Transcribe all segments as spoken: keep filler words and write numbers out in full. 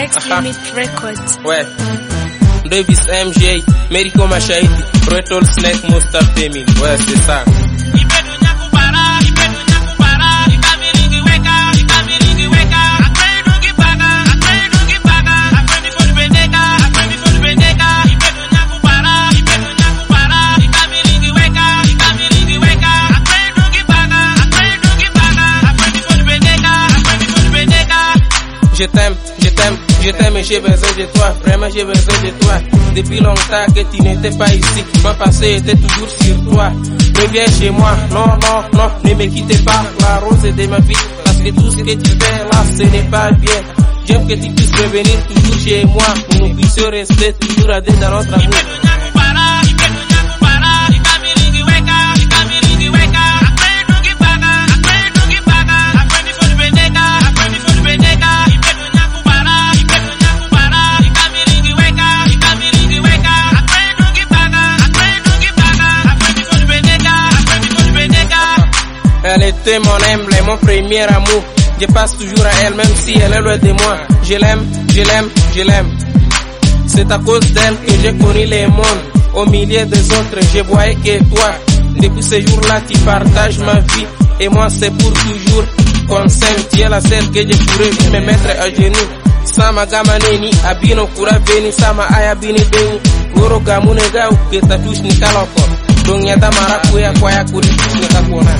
X Limit Records. Ouais. Davis M J, Merico Machaïti, Retol Snake Monster Family. Ouais, c'est ça. Je t'aime, je t'aime, je t'aime et j'ai besoin de toi, vraiment j'ai besoin de toi. Depuis longtemps que tu n'étais pas ici, mon passé était toujours sur toi. Reviens chez moi, non, non, non, ne me quittez pas, la rose de ma vie. Parce que tout ce que tu fais là, ce n'est pas bien. J'aime que tu puisses revenir toujours chez moi, pour nous puissions rester toujours à deux dans notre amour. Elle était mon humble, mon premier amour. Je passe toujours à elle, même si elle est loin de moi. Je l'aime, je l'aime, je l'aime. C'est à cause d'elle que j'ai connu le monde. Au milieu des autres, je voyais que toi. Depuis ce jour-là, tu partages ma vie. Et moi, c'est pour toujours qu'on s'aime. Tu es la seule que je pourrais me mettre à genoux. Sama gama neni, abino kura veni, sama aya bini beni. Goro gamune gau, que ta touche ni kaloko. Donc yata marakuya kwaya kuri touche ni kakona.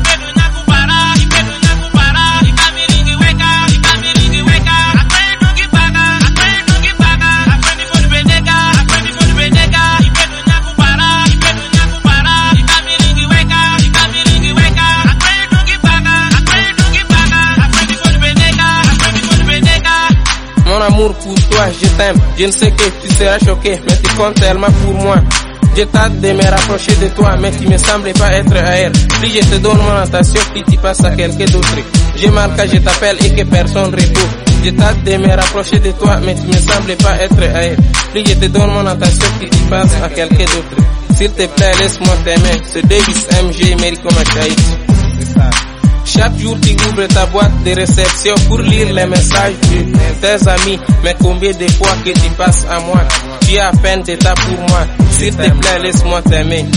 Mon amour pour toi, je t'aime. Je ne sais que tu seras choqué, mais tu comptes tellement pour moi. Je tâte de me rapprocher de toi, mais tu me sembles pas être ailleurs. Plus je te donne mon attention, plus tu passes à quelqu'un d'autre. J'ai mal quand je t'appelle et que personne répond. Je tâte de me rapprocher de toi, mais tu me sembles pas être ailleurs. Plus je te donne mon attention, plus tu passes à quelqu'un d'autre. S'il te plaît, laisse-moi t'aimer. C'est Davis M J, Merico Machaïti. C'est ça. Chaque jour tu ouvres ta boîte de réception pour lire les messages de tes amis. Mais combien de fois que tu passes à moi, tu as à peine de temps pour moi. S'il te plaît, laisse-moi t'aimer.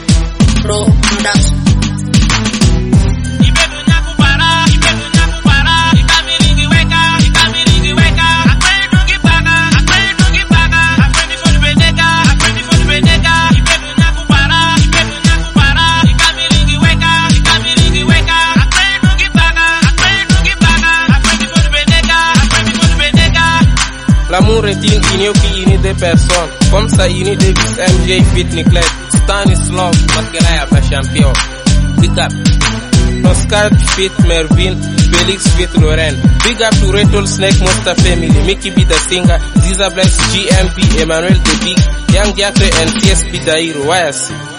L'amour est une union qui unit deux personnes. Comme ça unit Davis M J fit Niclet. Stanislav Makelaya la champion. Big up. Oscar fit Mervin. Felix fit Loren. Big up to Retol Snake Monster Family. Mickey B the singer. Ziza Bless G M P. Emmanuel the Big. Young Jacre and T S P Dairo. Why